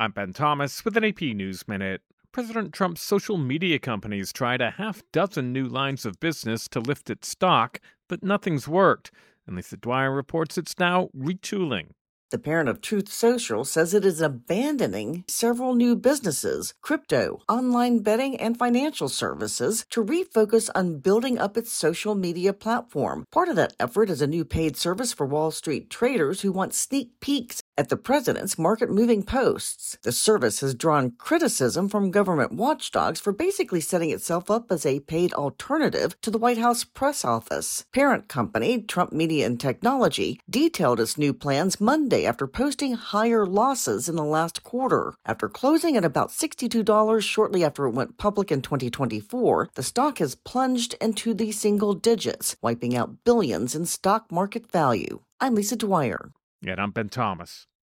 I'm Ben Thomas with an AP News Minute. President Trump's social media companies tried a half dozen new lines of business to lift its stock, but nothing's worked. And Lisa Dwyer reports it's now retooling. The parent of Truth Social says it is abandoning several new businesses, crypto, online betting, and financial services to refocus on building up its social media platform. Part of that effort is a new paid service for Wall Street traders who want sneak peeks at the president's market-moving posts. The service has drawn criticism from government watchdogs for basically setting itself up as a paid alternative to the White House press office. Parent company, Trump Media and Technology, detailed its new plans Monday after posting higher losses in the last quarter. After closing at about $62 shortly after it went public in 2024, the stock has plunged into the single digits, wiping out billions in stock market value. I'm Lisa Dwyer. And I'm Ben Thomas.